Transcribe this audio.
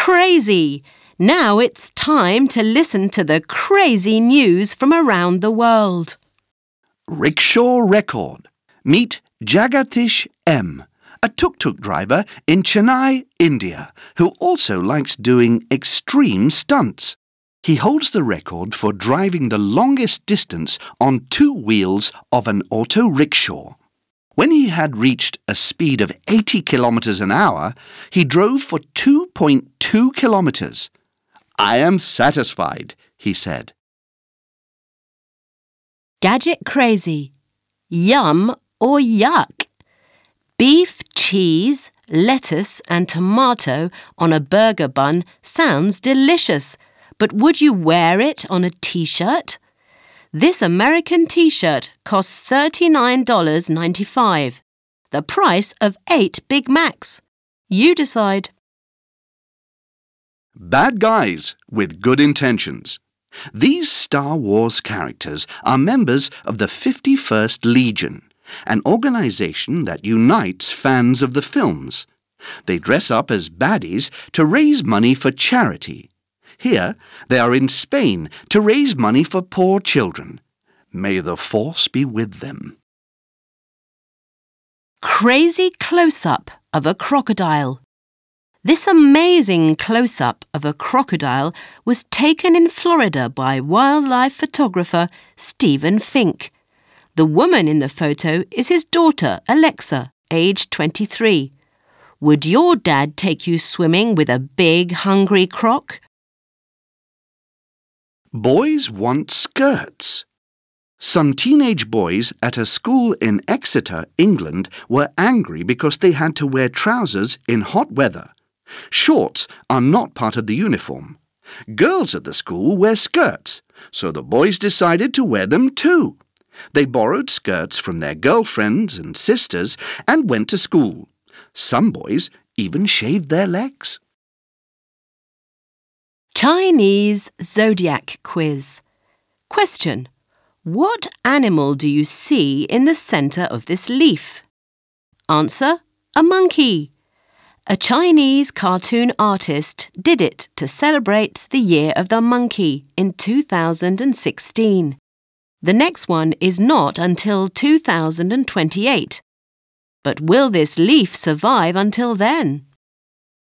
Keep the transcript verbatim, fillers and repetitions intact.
crazy! Now it's time to listen to the crazy news from around the world. Rickshaw record. Meet Jagatish M, a tuk-tuk driver in Chennai, India, who also likes doing extreme stunts. He holds the record for driving the longest distance on two wheels of an auto rickshaw. When he had reached a speed of eighty kilometers an hour, he drove for two point two kilometers. "I am satisfied," he said. Gadget crazy. Yum or yuck? Beef, cheese, lettuce and tomato on a burger bun sounds delicious, but would you wear it on a t-shirt? This American t-shirt costs thirty-nine dollars and ninety-five cents, the price of eight Big Macs. You decide. Bad guys with good intentions. These Star Wars characters are members of the fifty-first Legion, an organization that unites fans of the films. They dress up as baddies to raise money for charity. Here, they are in Spain to raise money for poor children. May the Force be with them. Crazy close-up of a crocodile. This amazing close-up of a crocodile was taken in Florida by wildlife photographer Stephen Fink. The woman in the photo is his daughter, Alexa, aged twenty-three. Would your dad take you swimming with a big, hungry croc? Boys want skirts. Some teenage boys at a school in Exeter, England, were angry because they had to wear trousers in hot weather. Shorts are not part of the uniform. Girls at the school wear skirts, so the boys decided to wear them too. They borrowed skirts from their girlfriends and sisters and went to school. Some boys even shaved their legs. Chinese zodiac quiz. Question: what animal do you see in the centre of this leaf? Answer: a monkey. A Chinese cartoon artist did it to celebrate the Year of the Monkey in two thousand sixteen. The next one is not until two thousand twenty-eight. But will this leaf survive until then?